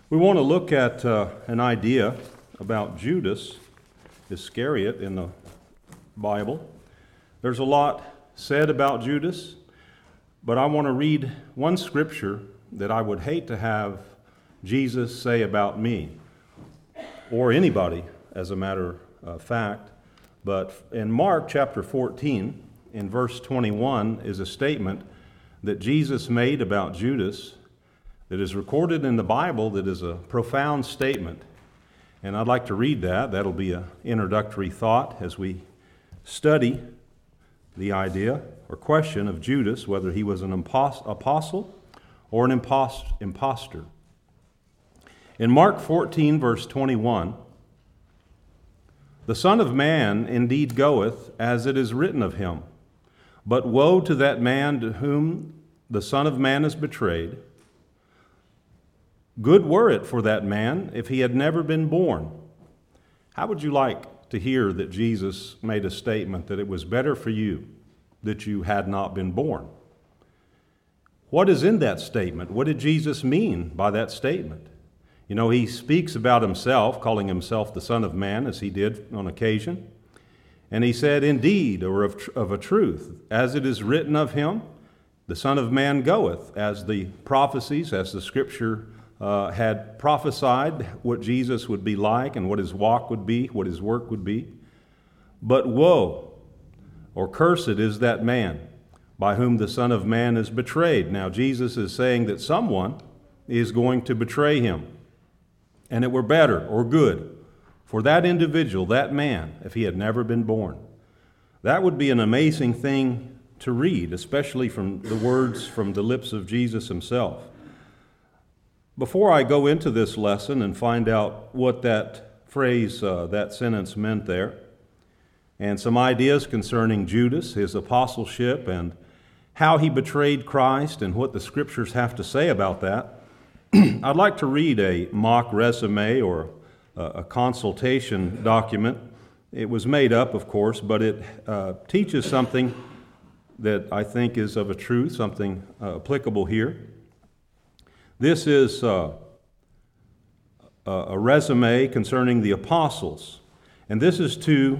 We want to look at an idea about Judas Iscariot in the Bible. There's a lot said about Judas, but I want to read one scripture that I would hate to have Jesus say about me, or anybody, as a matter of fact. But in Mark chapter 14, in verse 21, is a statement that Jesus made about Judas that is recorded in the Bible that is a profound statement. And I'd like to read that. That'll be an introductory thought as we study the idea or question of Judas, whether he was an apostle or an impostor. In Mark 14, verse 21, "The Son of Man indeed goeth, as it is written of him. But woe to that man to whom the Son of Man is betrayed. Good were it for that man if he had never been born." How would you like to hear that Jesus made a statement that it was better for you that you had not been born? What is in that statement? What did Jesus mean by that statement? You know, he speaks about himself, calling himself the Son of Man, as he did on occasion. And he said, "Indeed, or of a truth, as it is written of him, the Son of Man goeth," as the prophecies, as the Scripture had prophesied what Jesus would be like and what his walk would be, what his work would be. "But woe, or cursed is that man by whom the Son of Man is betrayed." Now, Jesus is saying that someone is going to betray him. And it were better or good for that individual, that man, if he had never been born. That would be an amazing thing to read, especially from the words from the lips of Jesus himself. Before I go into this lesson and find out what that phrase, that sentence meant there, and some ideas concerning Judas, his apostleship, and how he betrayed Christ and what the Scriptures have to say about that, I'd like to read a mock resume or a consultation document. It was made up, of course, but it teaches something that I think is of a truth, something applicable here. This is a resume concerning the apostles, and this is to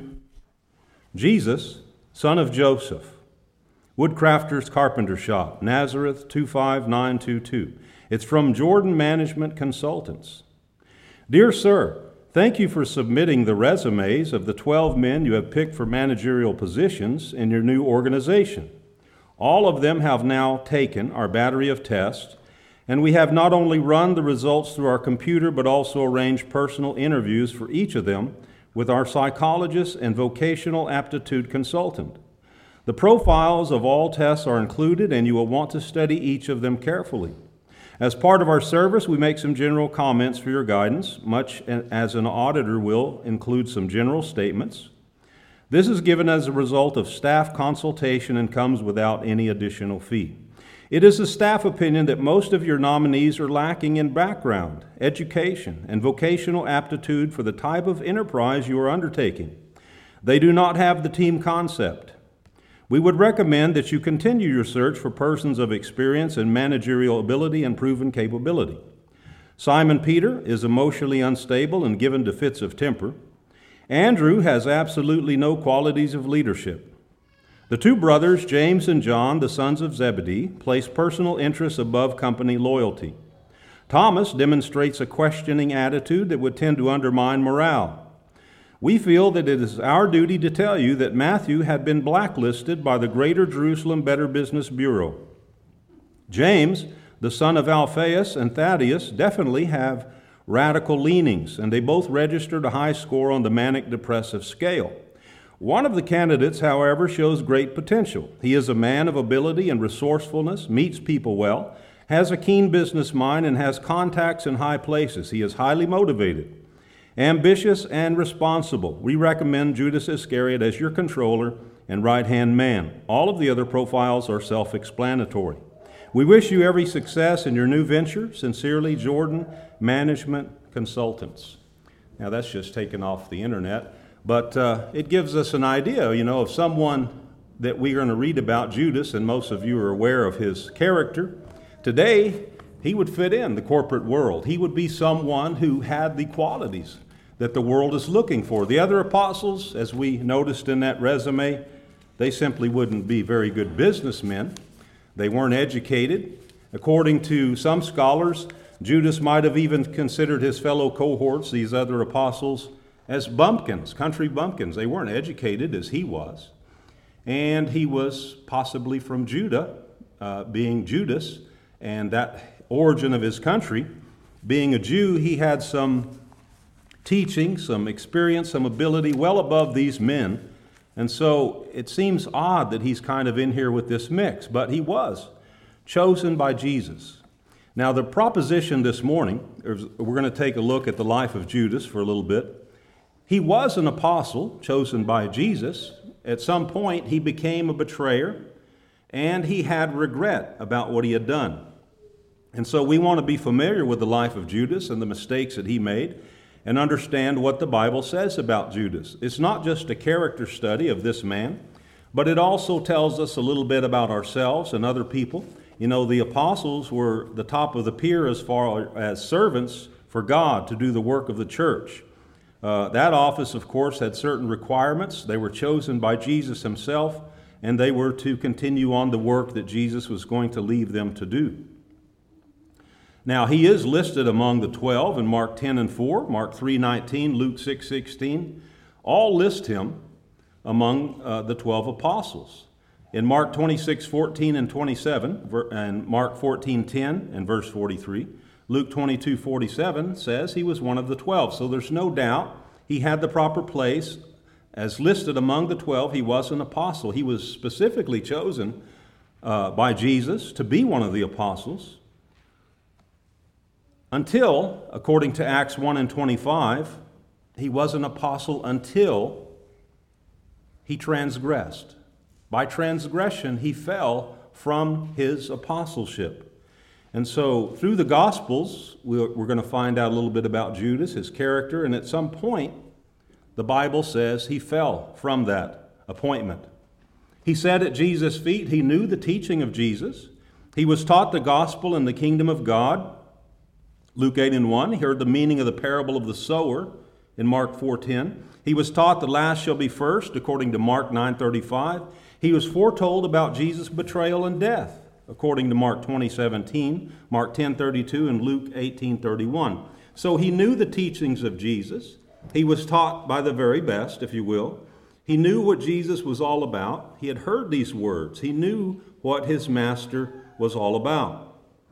Jesus, son of Joseph, woodcrafter's carpenter shop, Nazareth 25922. It's from Jordan Management Consultants. "Dear sir, thank you for submitting the resumes of the 12 men you have picked for managerial positions in your new organization. All of them have now taken our battery of tests, and we have not only run the results through our computer, but also arranged personal interviews for each of them with our psychologist and vocational aptitude consultant. The profiles of all tests are included, and you will want to study each of them carefully. As part of our service, we make some general comments for your guidance, much as an auditor will include some general statements. This is given as a result of staff consultation and comes without any additional fee. It is the staff opinion that most of your nominees are lacking in background, education, and vocational aptitude for the type of enterprise you are undertaking. They do not have the team concept. We would recommend that you continue your search for persons of experience and managerial ability and proven capability. Simon Peter is emotionally unstable and given to fits of temper. Andrew has absolutely no qualities of leadership. The two brothers, James and John, the sons of Zebedee, place personal interests above company loyalty. Thomas demonstrates a questioning attitude that would tend to undermine morale. We feel that it is our duty to tell you that Matthew had been blacklisted by the Greater Jerusalem Better Business Bureau. James, the son of Alphaeus, and Thaddeus definitely have radical leanings, and they both registered a high score on the manic-depressive scale. One of the candidates, however, shows great potential. He is a man of ability and resourcefulness, meets people well, has a keen business mind, and has contacts in high places. He is highly motivated, ambitious, and responsible. We recommend Judas Iscariot as your controller and right-hand man. All of the other profiles are self-explanatory. We wish you every success in your new venture. Sincerely, Jordan Management Consultants. Now, that's just taken off the internet. But it gives us an idea, of someone that we're going to read about, Judas, and most of you are aware of his character. Today, he would fit in the corporate world. He would be someone who had the qualities that the world is looking for. The other apostles, as we noticed in that resume, they simply wouldn't be very good businessmen. They weren't educated. According to some scholars, Judas might have even considered his fellow cohorts, these other apostles, as bumpkins, country bumpkins. They weren't educated as he was. And he was possibly from Judah, being Judas, and that origin of his country. Being a Jew, he had some teaching, some experience, some ability well above these men. And so it seems odd that he's kind of in here with this mix, but he was chosen by Jesus. Now, the proposition this morning, we're going to take a look at the life of Judas for a little bit. He was an apostle chosen by Jesus. At some point, he became a betrayer, and he had regret about what he had done. And so we want to be familiar with the life of Judas and the mistakes that he made and understand what the Bible says about Judas. It's not just a character study of this man, but it also tells us a little bit about ourselves and other people. You know, the apostles were the top of the peer as far as servants for God to do the work of the church. That office, of course, had certain requirements. They were chosen by Jesus himself, and they were to continue on the work that Jesus was going to leave them to do. Now, he is listed among the 12 in Mark 10 and 4, Mark 3:19, Luke 6:16. All list him among the 12 apostles. In Mark 26:14 and 27, and Mark 14:10 and verse 43, Luke 22:47 says he was one of the 12. So there's no doubt he had the proper place. As listed among the 12, he was an apostle. He was specifically chosen by Jesus to be one of the apostles. Until, according to Acts 1 and 25, he was an apostle until he transgressed. By transgression, he fell from his apostleship. And so through the Gospels, we're going to find out a little bit about Judas, his character, and at some point, the Bible says he fell from that appointment. He sat at Jesus' feet. He knew the teaching of Jesus. He was taught the gospel and the kingdom of God. Luke 8 and 1, he heard the meaning of the parable of the sower in Mark 4:10. He was taught the last shall be first, according to Mark 9:35. He was foretold about Jesus' betrayal and death, according to Mark 20:17, Mark 10:32, and Luke 18:31. So he knew the teachings of Jesus. He was taught by the very best, if you will. He knew what Jesus was all about. He had heard these words. He knew what his master was all about.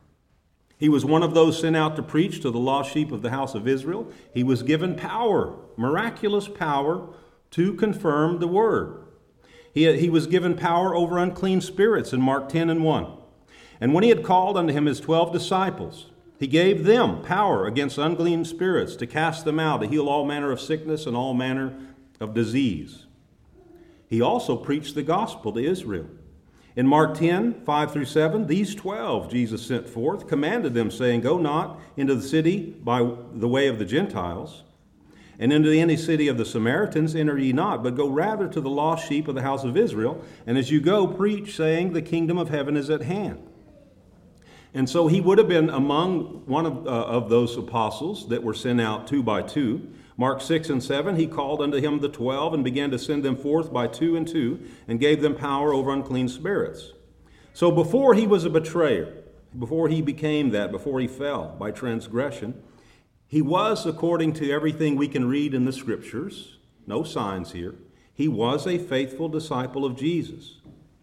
He was one of those sent out to preach to the lost sheep of the house of Israel. He was given power, miraculous power, to confirm the word. He was given power over unclean spirits in Mark 10 and 1. And when he had called unto him his 12 disciples, he gave them power against unclean spirits to cast them out, to heal all manner of sickness and all manner of disease. He also preached the gospel to Israel. In Mark 10, 5 through 7, these 12 Jesus sent forth, commanded them, saying, Go not into the city by the way of the Gentiles, and into any city of the Samaritans enter ye not, but go rather to the lost sheep of the house of Israel, and as you go, preach, saying, The kingdom of heaven is at hand. And so he would have been among one of those apostles that were sent out 2 by 2. Mark 6 and 7, he called unto him the 12 and began to send them forth by 2 and 2 and gave them power over unclean spirits. So before he was a betrayer, before he became that, before he fell by transgression, he was, according to everything we can read in the scriptures, no signs here, he was a faithful disciple of Jesus.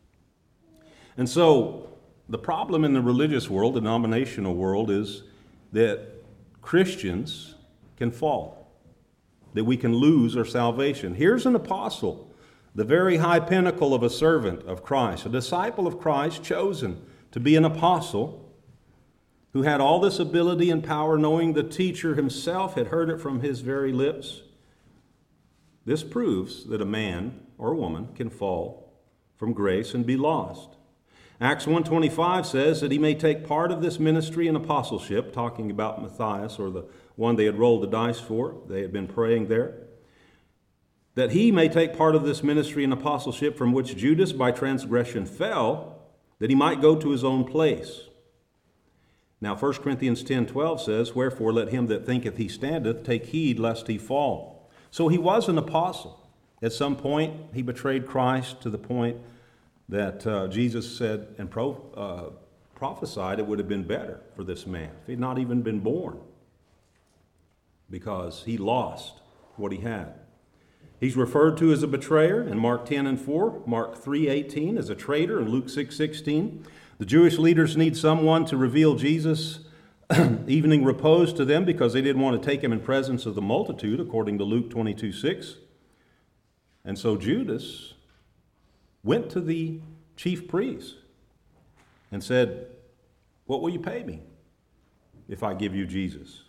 And so the problem in the religious world, the denominational world, is that Christians can fall, that we can lose our salvation. Here's an apostle, the very high pinnacle of a servant of Christ, a disciple of Christ, chosen to be an apostle, who had all this ability and power, knowing the teacher himself had heard it from his very lips. This proves that a man or a woman can fall from grace and be lost. Acts 1:25 says that he may take part of this ministry and apostleship, talking about Matthias, or the one they had rolled the dice for. They had been praying there. That he may take part of this ministry and apostleship from which Judas by transgression fell, that he might go to his own place. Now 1 Corinthians 10:12 says, "Wherefore let him that thinketh he standeth take heed lest he fall." So he was an apostle. At some point, he betrayed Christ to the point that Jesus said and prophesied it would have been better for this man if he had not even been born, because he lost what he had. He's referred to as a betrayer in Mark 10:4, Mark 3:18 as a traitor, and Luke 6:16. The Jewish leaders need someone to reveal Jesus' evening repose to them because they didn't want to take him in presence of the multitude, according to Luke 22:6. And so Judas went to the chief priests and said, "What will you pay me if I give you Jesus?"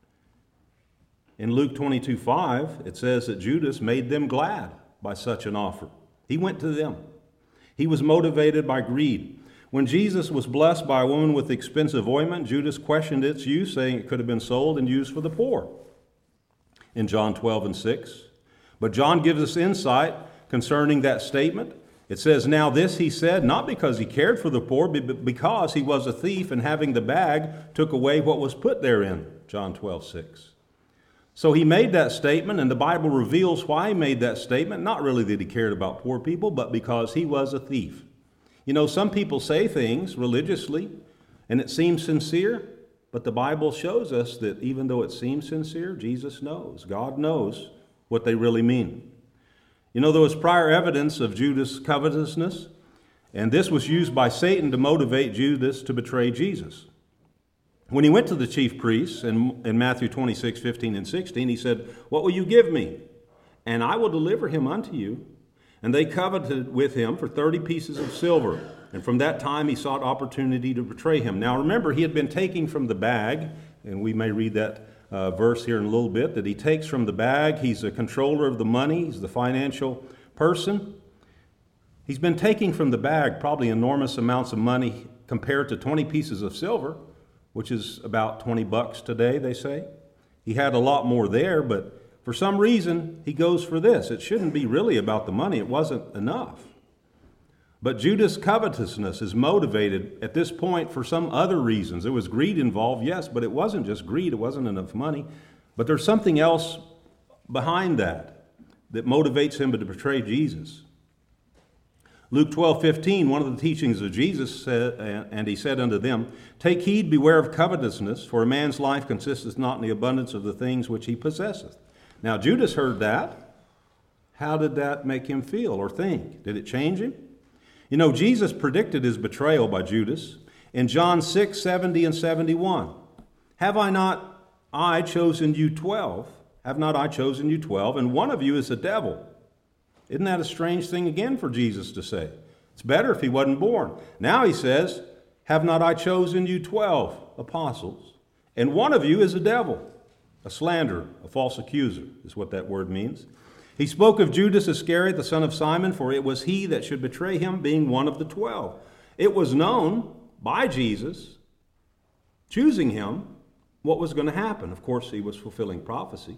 In Luke 22:5, it says that Judas made them glad by such an offer. He went to them. He was motivated by greed. When Jesus was blessed by a woman with expensive ointment, Judas questioned its use, saying it could have been sold and used for the poor, in John 12:6. But John gives us insight concerning that statement. It says, "Now this he said, not because he cared for the poor, but because he was a thief, and having the bag, took away what was put therein," John 12:6. So he made that statement, and the Bible reveals why he made that statement. Not really that he cared about poor people, but because he was a thief. You know, some people say things religiously, and it seems sincere, but the Bible shows us that even though it seems sincere, Jesus knows. God knows what they really mean. You know, there was prior evidence of Judas' covetousness, and this was used by Satan to motivate Judas to betray Jesus. When he went to the chief priests in Matthew 26:15 and 16, he said, "What will you give me? And I will deliver him unto you." And they coveted with him for 30 pieces of silver. And from that time he sought opportunity to betray him. Now remember, he had been taking from the bag, and we may read that verse here in a little bit, that he takes from the bag. He's a controller of the money. He's the financial person. He's been taking from the bag probably enormous amounts of money compared to 20 pieces of silver, which is about $20 today, they say. He had a lot more there, but for some reason, he goes for this. It shouldn't be really about the money. It wasn't enough. But Judas' covetousness is motivated at this point for some other reasons. There was greed involved, yes, but it wasn't just greed. It wasn't enough money. But there's something else behind that motivates him to betray Jesus. Luke 12:15, one of the teachings of Jesus said, and he said unto them, "Take heed, beware of covetousness, for a man's life consisteth not in the abundance of the things which he possesseth." Now, Judas heard that. How did that make him feel or think? Did it change him? You know, Jesus predicted his betrayal by Judas in John 6:70 and 71. Have not I chosen you 12? Have not I chosen you 12? And one of you is the devil. Isn't that a strange thing again for Jesus to say? It's better if he wasn't born. Now he says, have not I chosen you 12 apostles? And one of you is a devil. A slanderer, a false accuser, is what that word means. He spoke of Judas Iscariot, the son of Simon, for it was he that should betray him, being one of the 12. It was known by Jesus, choosing him, what was going to happen. Of course, he was fulfilling prophecy.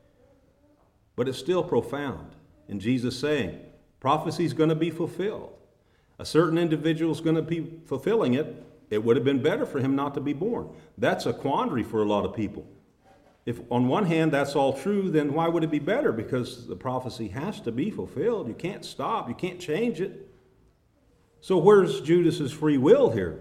But it's still profound in Jesus saying, prophecy is going to be fulfilled. A certain individual is going to be fulfilling it. It would have been better for him not to be born. That's a quandary for a lot of people. If on one hand that's all true, then why would it be better? Because the prophecy has to be fulfilled. You can't stop. You can't change it. So where's Judas's free will here?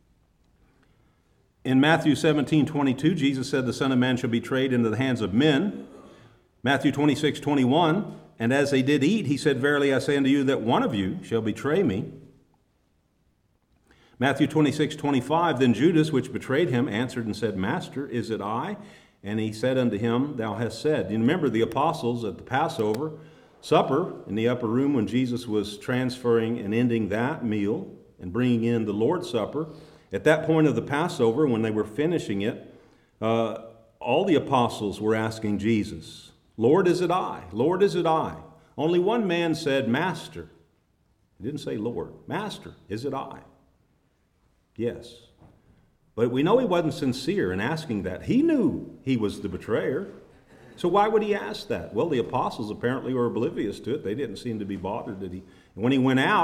In Matthew 17:22, Jesus said the Son of Man shall be betrayed into the hands of men. Matthew 26:21, and as they did eat, he said, verily I say unto you that one of you shall betray me. Matthew 26:25, then Judas, which betrayed him, answered and said, Master, is it I? And he said unto him, thou hast said. You remember the apostles at the Passover supper in the upper room when Jesus was transferring and ending that meal and bringing in the Lord's Supper. At that point of the Passover, when they were finishing it, all the apostles were asking Jesus, Lord, is it I? Lord, is it I? Only one man said, Master. He didn't say Lord. Master, is it I? Yes. But we know he wasn't sincere in asking that. He knew he was the betrayer. So why would he ask that? Well, the apostles apparently were oblivious to it. They didn't seem to be bothered that he. And when he went out,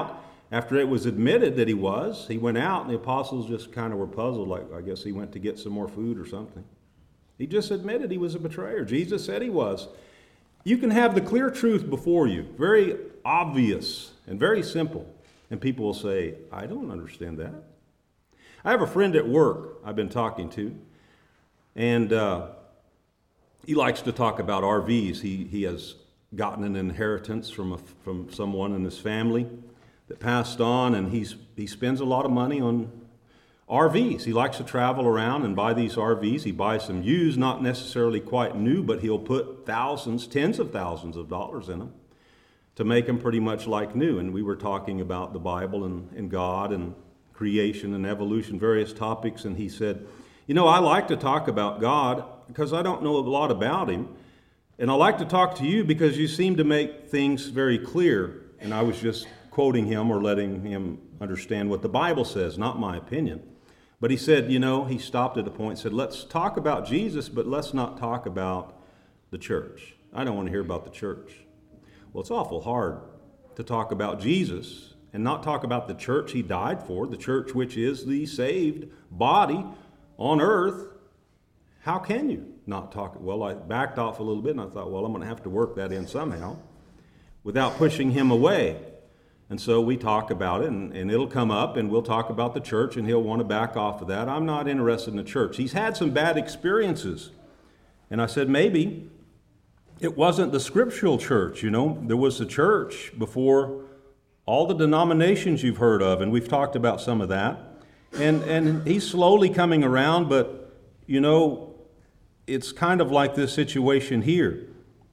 After it was admitted that he was, he went out, and the apostles just kind of were puzzled, like I guess he went to get some more food or something. He just admitted he was a betrayer. Jesus said he was. You can have the clear truth before you, very obvious and very simple, and people will say, I don't understand that. I have a friend at work I've been talking to, and he likes to talk about RVs. He has gotten an inheritance from someone in his family that passed on, and he spends a lot of money on RVs. He likes to travel around and buy these RVs. He buys some used, not necessarily quite new, but he'll put thousands, tens of thousands of dollars in them to make them pretty much like new. And we were talking about the Bible and God and creation and evolution, various topics, and he said, I like to talk about God because I don't know a lot about him, and I like to talk to you because you seem to make things very clear. And I was just quoting him or letting him understand what the Bible says, not my opinion. But he said, he stopped at a point and said, let's talk about Jesus, but let's not talk about the church. I don't want to hear about the church. Well, it's awful hard to talk about Jesus and not talk about the church he died for, the church which is the saved body on earth. How can you not talk? Well, I backed off a little bit, and I thought, well, I'm going to have to work that in somehow without pushing him away. And so we talk about it, and it'll come up, and we'll talk about the church, and he'll want to back off of that. I'm not interested in the church. He's had some bad experiences. And I said, maybe it wasn't the scriptural church. There was the church before all the denominations you've heard of, and we've talked about some of that. And he's slowly coming around, but, it's kind of like this situation here.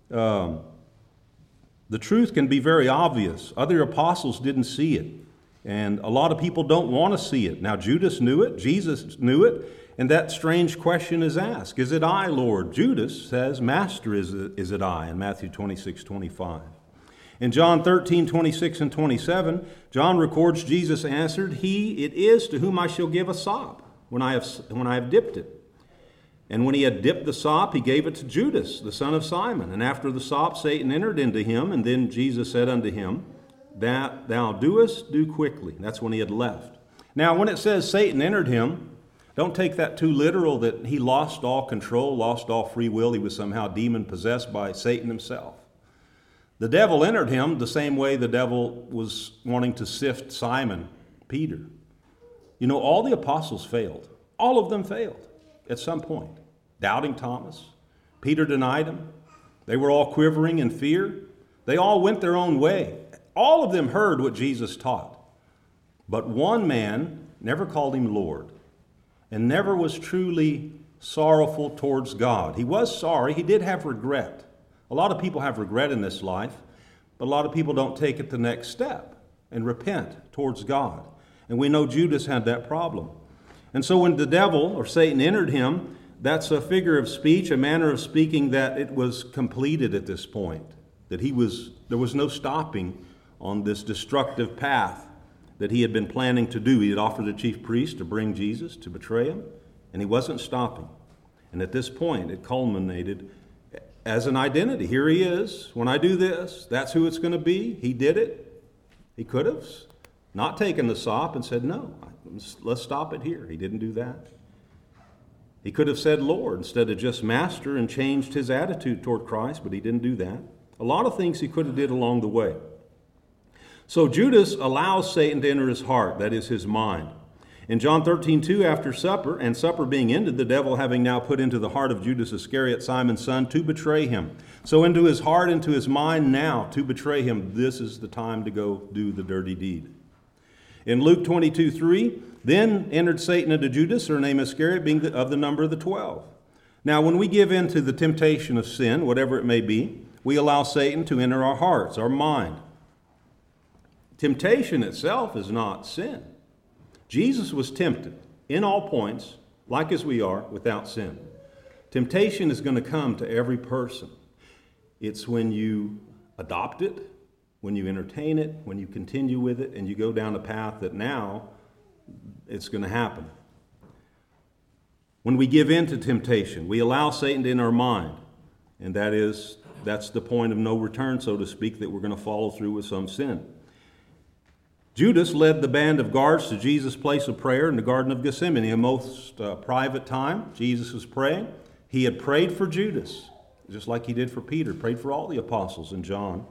The truth can be very obvious. Other apostles didn't see it, and a lot of people don't want to see it. Now, Judas knew it, Jesus knew it, and that strange question is asked, is it I, Lord? Judas says, Master, is it I, in Matthew 26:25. In John 13:26 and 27, John records Jesus answered, He it is to whom I shall give a sop when I have dipped it. And when he had dipped the sop, he gave it to Judas, the son of Simon. And after the sop, Satan entered into him. And then Jesus said unto him, That thou doest, do quickly. That's when he had left. Now, when it says Satan entered him, don't take that too literal that he lost all control, lost all free will. He was somehow demon-possessed by Satan himself. The devil entered him the same way the devil was wanting to sift Simon, Peter. All the apostles failed. All of them failed at some point. Doubting Thomas. Peter denied him. They were all quivering in fear. They all went their own way. All of them heard what Jesus taught. But one man never called him Lord and never was truly sorrowful towards God. He was sorry. He did have regret. A lot of people have regret in this life, but a lot of people don't take it the next step and repent towards God. And we know Judas had that problem. And so when the devil or Satan entered him, that's a figure of speech, a manner of speaking that it was completed at this point, that there was no stopping on this destructive path that he had been planning to do. He had offered the chief priest to bring Jesus, to betray him, and he wasn't stopping. And at this point, it culminated as an identity. Here he is. When I do this, that's who it's going to be. He did it. He could have not taken the sop and said, no, let's stop it here. He didn't do that. He could have said Lord instead of just Master and changed his attitude toward Christ, but he didn't do that. A lot of things he could have did along the way. So Judas allows Satan to enter his heart, that is his mind. In John 13:2, after supper, and supper being ended, the devil having now put into the heart of Judas Iscariot, Simon's son, to betray him. So into his heart, into his mind now, to betray him, this is the time to go do the dirty deed. In Luke 22:3, then entered Satan into Judas, surnamed Iscariot, being of the number of the 12. Now, when we give in to the temptation of sin, whatever it may be, we allow Satan to enter our hearts, our mind. Temptation itself is not sin. Jesus was tempted in all points, like as we are, without sin. Temptation is going to come to every person. It's when you adopt it, when you entertain it, when you continue with it, and you go down a path that now it's going to happen. When we give in to temptation, we allow Satan in our mind, and that's the point of no return, so to speak, that we're going to follow through with some sin. Judas led the band of guards to Jesus' place of prayer in the Garden of Gethsemane, a most private time. Jesus was praying. He had prayed for Judas, just like he did for Peter, prayed for all the apostles in John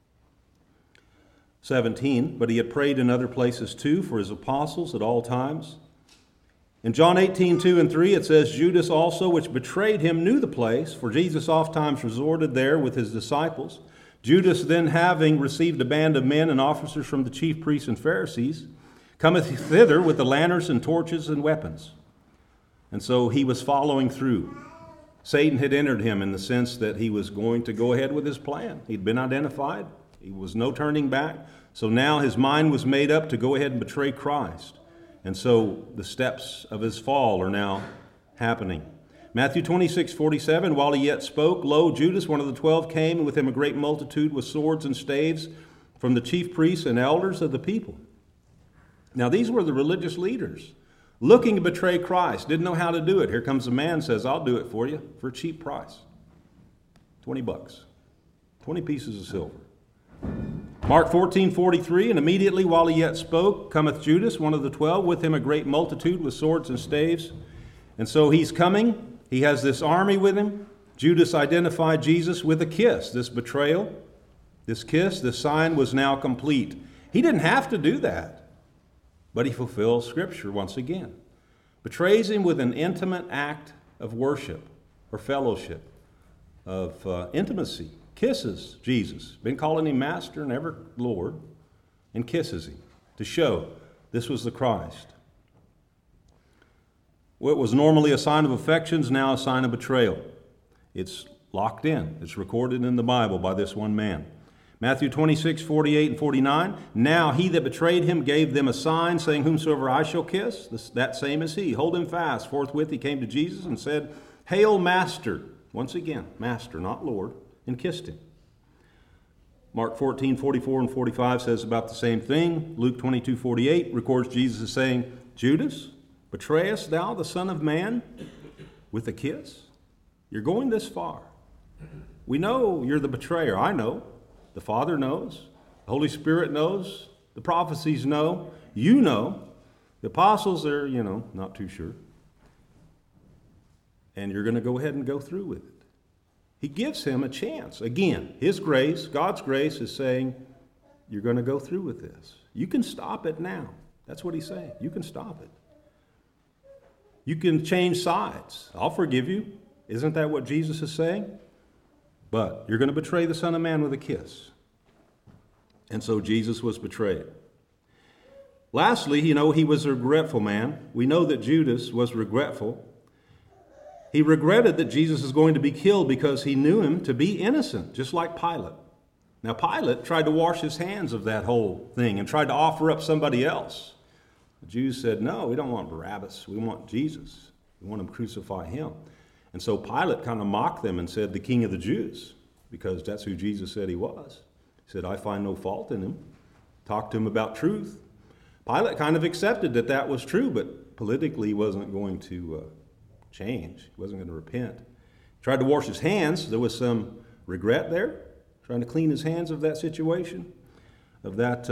17, but he had prayed in other places too for his apostles at all times. In John 18, 2 and 3, it says, Judas also, which betrayed him, knew the place, for Jesus oftentimes resorted there with his disciples. Judas then, having received a band of men and officers from the chief priests and Pharisees, cometh thither with the lanterns and torches and weapons. And so he was following through. Satan had entered him in the sense that he was going to go ahead with his plan. He'd been identified. He was no turning back. So now his mind was made up to go ahead and betray Christ. And so the steps of his fall are now happening. Matthew 26:47, while he yet spoke, lo, Judas, one of the 12, came, and with him a great multitude with swords and staves from the chief priests and elders of the people. Now these were the religious leaders looking to betray Christ, didn't know how to do it. Here comes a man, says, I'll do it for you for a cheap price. $20, 20 pieces of silver. Mark 14:43, and immediately while he yet spoke, cometh Judas, one of the 12, with him a great multitude with swords and staves. And so he's coming. He has this army with him. Judas identified Jesus with a kiss. This betrayal, this kiss, this sign was now complete. He didn't have to do that, but he fulfills Scripture once again. Betrays him with an intimate act of worship or fellowship, of intimacy. Kisses Jesus, been calling him Master and ever Lord, and kisses him to show this was the Christ. What was normally a sign of affection is now a sign of betrayal. It's locked in. It's recorded in the Bible by this one man. Matthew 26:48 and 49, now he that betrayed him gave them a sign, saying, whomsoever I shall kiss, that same is he. Hold him fast. Forthwith he came to Jesus and said, Hail, Master. Once again, Master, not Lord. And kissed him. Mark 14:44 and 45 says about the same thing. Luke 22:48 records Jesus as saying, Judas, betrayest thou the Son of Man with a kiss? You're going this far. We know you're the betrayer. I know. The Father knows. The Holy Spirit knows. The prophecies know. You know. The apostles are, not too sure. And you're going to go ahead and go through with it. He gives him a chance. Again, his grace, God's grace, is saying, you're going to go through with this. You can stop it now. That's what he's saying. You can stop it. You can change sides. I'll forgive you. Isn't that what Jesus is saying? But you're going to betray the Son of Man with a kiss. And so Jesus was betrayed. Lastly, he was a regretful man. We know that Judas was regretful. He regretted that Jesus is going to be killed because he knew him to be innocent, just like Pilate. Now, Pilate tried to wash his hands of that whole thing and tried to offer up somebody else. The Jews said, no, we don't want Barabbas. We want Jesus. We want to crucify him. And so Pilate kind of mocked them and said, the King of the Jews, because that's who Jesus said he was. He said, I find no fault in him. Talked to him about truth. Pilate kind of accepted that that was true, but politically he wasn't going to change. He wasn't going to repent. He tried to wash his hands. There was some regret there, trying to clean his hands of that situation, of that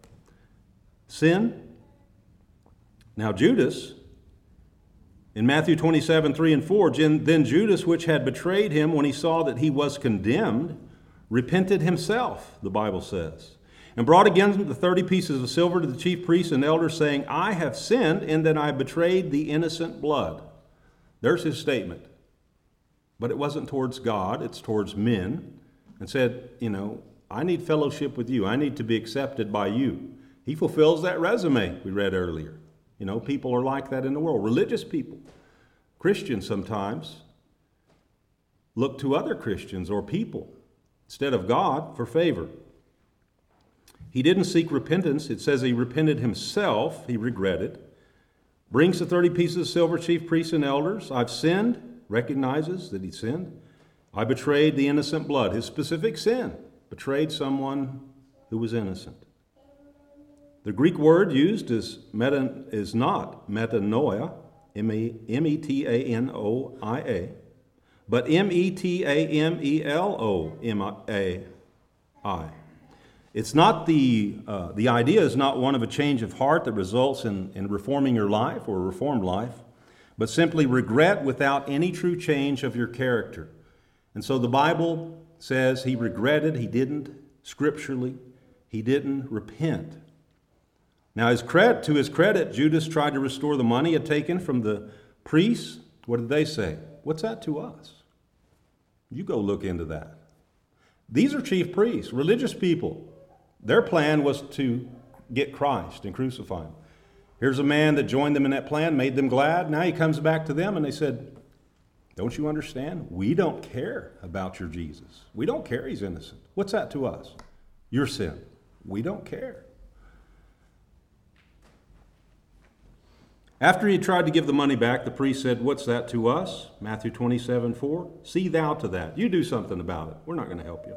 sin. Now Judas, in Matthew 27:3 and 4, then Judas, which had betrayed him, when he saw that he was condemned, repented himself, the Bible says, and brought again the 30 pieces of silver to the chief priests and elders, saying, I have sinned in that I betrayed the innocent blood. There's his statement. But it wasn't towards God, it's towards men. And said, I need fellowship with you. I need to be accepted by you. He fulfills that resume we read earlier. People are like that in the world. Religious people, Christians sometimes, look to other Christians or people instead of God for favor. He didn't seek repentance. It says he repented himself. He regretted. Brings the 30 pieces of silver, chief priests and elders. I've sinned, recognizes that he sinned. I betrayed the innocent blood, his specific sin. Betrayed someone who was innocent. The Greek word used is not metanoia, M-E-T-A-N-O-I-A, but M-E-T-A-M-E-L-O-M-A-I. It's not the idea is not one of a change of heart that results in reforming your life or a reformed life, but simply regret without any true change of your character. And so the Bible says he regretted, he didn't, scripturally, he didn't repent. Now, to his credit, Judas tried to restore the money he had taken from the priests. What did they say? What's that to us? You go look into that. These are chief priests, religious people. Their plan was to get Christ and crucify him. Here's a man that joined them in that plan, made them glad. Now he comes back to them and they said, don't you understand? We don't care about your Jesus. We don't care he's innocent. What's that to us? Your sin. We don't care. After he tried to give the money back, the priest said, what's that to us? Matthew 27:4. See thou to that. You do something about it. We're not going to help you.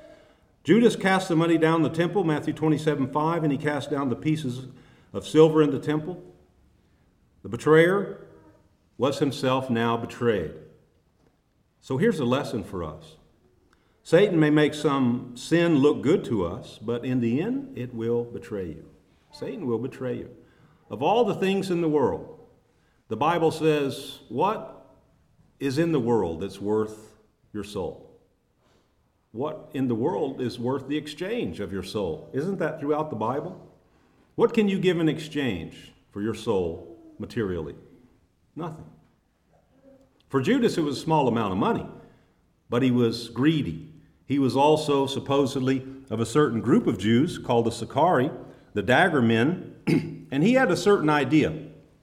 Judas cast the money down the temple, Matthew 27:5, and he cast down the pieces of silver in the temple. The betrayer was himself now betrayed. So here's a lesson for us. Satan may make some sin look good to us, but in the end, it will betray you. Satan will betray you. Of all the things in the world, the Bible says, what is in the world that's worth your soul? What in the world is worth the exchange of your soul? Isn't that throughout the Bible? What can you give in exchange for your soul materially? Nothing. For Judas, it was a small amount of money, but he was greedy. He was also supposedly of a certain group of Jews called the Sicarii, the dagger men, and he had a certain idea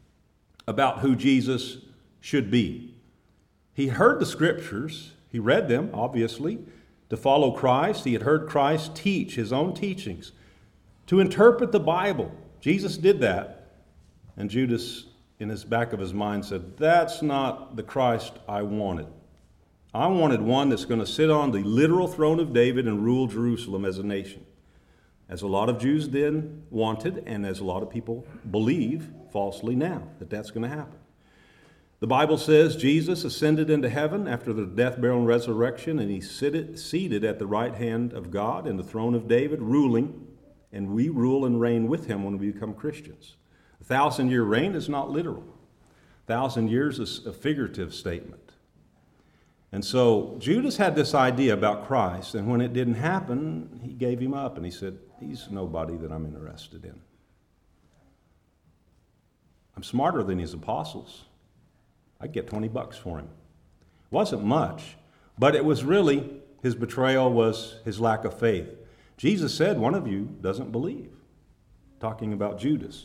about who Jesus should be. He heard the scriptures, he read them, obviously, to follow Christ. He had heard Christ teach his own teachings, to interpret the Bible. Jesus did that, and Judas, in his back of his mind, said, that's not the Christ I wanted. I wanted one that's going to sit on the literal throne of David and rule Jerusalem as a nation. As a lot of Jews then wanted, and as a lot of people believe falsely now, that that's going to happen. The Bible says Jesus ascended into heaven after the death, burial, and resurrection, and he's seated at the right hand of God in the throne of David, ruling, and we rule and reign with him when we become Christians. A 1,000-year reign is not literal. 1,000 years is a figurative statement. And so Judas had this idea about Christ, and when it didn't happen, he gave him up, and he said, he's nobody that I'm interested in. I'm smarter than his apostles. I'd get $20 for him. It wasn't much, but it was really, his betrayal was his lack of faith. Jesus said, one of you doesn't believe, talking about Judas.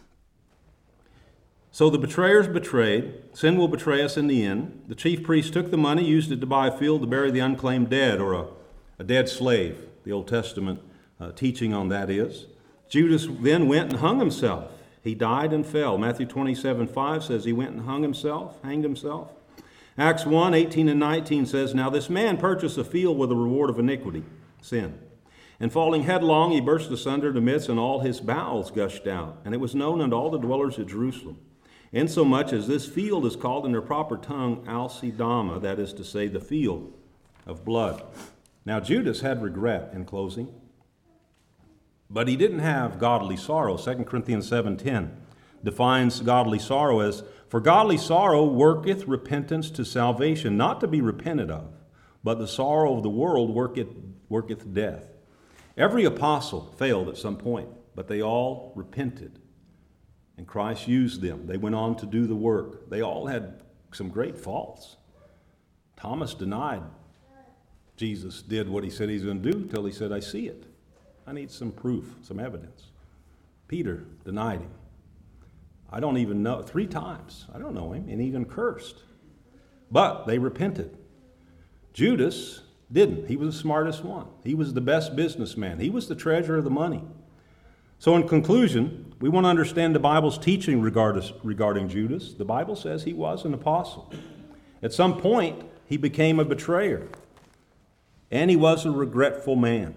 So the betrayer's betrayed. Sin will betray us in the end. The chief priest took the money, used it to buy a field to bury the unclaimed dead, or a dead slave. The Old Testament teaching on that is. Judas then went and hung himself. He died and fell. Matthew 27:5 says he went and hanged himself. Acts 1:18 and 19 says, now this man purchased a field with a reward of iniquity, sin. And falling headlong, he burst asunder the midst, and all his bowels gushed out. And it was known unto all the dwellers of Jerusalem. Insomuch as this field is called in their proper tongue Al-Sidama, that is to say, the field of blood. Now Judas had regret in closing, but he didn't have godly sorrow. 2 Corinthians 7:10 defines godly sorrow as, for godly sorrow worketh repentance to salvation, not to be repented of, but the sorrow of the world worketh death. Every apostle failed at some point, but they all repented. And Christ used them. They went on to do the work. They all had some great faults. Thomas denied Jesus did what he said he's going to do until he said, I see it. I need some proof, some evidence. Peter denied him. I don't even know, 3 times. I don't know him, and even cursed. But they repented. Judas didn't. He was the smartest one. He was the best businessman. He was the treasurer of the money. So in conclusion, we want to understand the Bible's teaching regarding Judas. The Bible says he was an apostle. At some point, he became a betrayer. And he was a regretful man.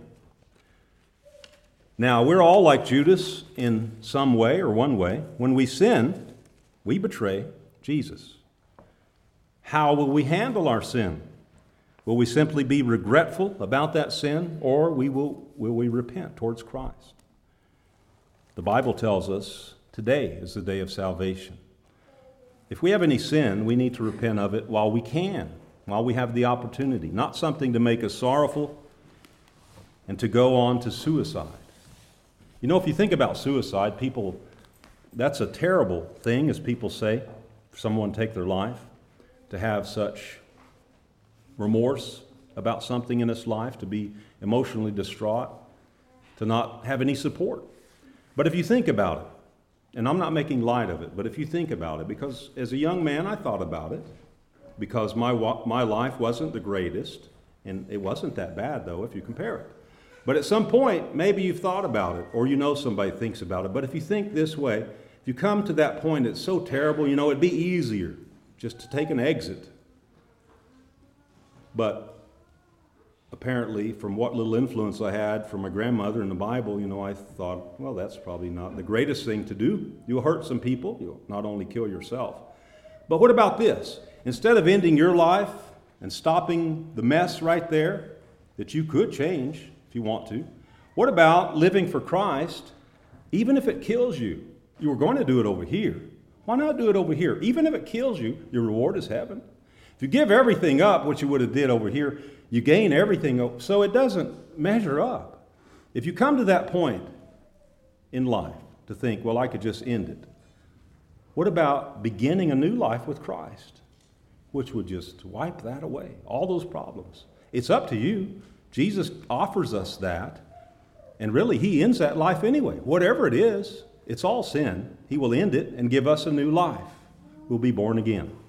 Now, we're all like Judas in some way or one way. When we sin, we betray Jesus. How will we handle our sin? Will we simply be regretful about that sin, or will we repent towards Christ? The Bible tells us today is the day of salvation. If we have any sin, we need to repent of it while we can, while we have the opportunity, not something to make us sorrowful and to go on to suicide. You know, if you think about suicide, that's a terrible thing, as people say, for someone to take their life, to have such remorse about something in its life, to be emotionally distraught, to not have any support. But if you think about it, and I'm not making light of it, but if you think about it, because as a young man I thought about it, because my life wasn't the greatest, and it wasn't that bad though if you compare it. But at some point, maybe you've thought about it, or you know somebody thinks about it. But if you think this way, if you come to that point, it's so terrible, it'd be easier just to take an exit. But apparently, from what little influence I had from my grandmother in the Bible, I thought, well, that's probably not the greatest thing to do. You'll hurt some people. You'll not only kill yourself. But what about this? Instead of ending your life and stopping the mess right there that you could change if you want to, what about living for Christ, even if it kills you? You were going to do it over here. Why not do it over here? Even if it kills you, your reward is heaven. If you give everything up, what you would have did over here, you gain everything, so it doesn't measure up. If you come to that point in life to think, well, I could just end it, what about beginning a new life with Christ, which would just wipe that away, all those problems? It's up to you. Jesus offers us that, and really, he ends that life anyway. Whatever it is, it's all sin. He will end it and give us a new life. We'll be born again.